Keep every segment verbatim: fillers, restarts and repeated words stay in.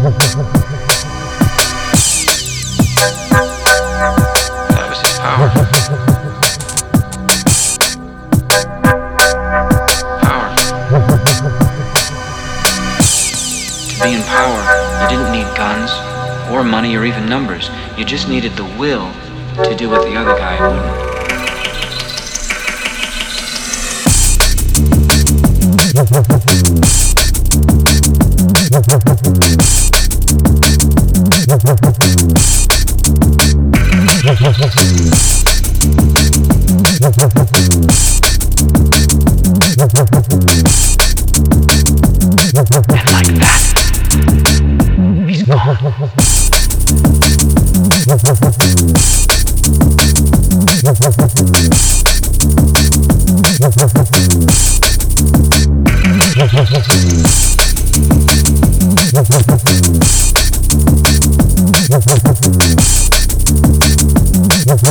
That was his power. Power. To be in power, you didn't need guns, or money, or even numbers. You just needed the will to do what the other guy wouldn't. And like that, he's gone.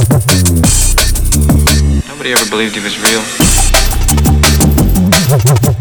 Nobody ever believed he was real.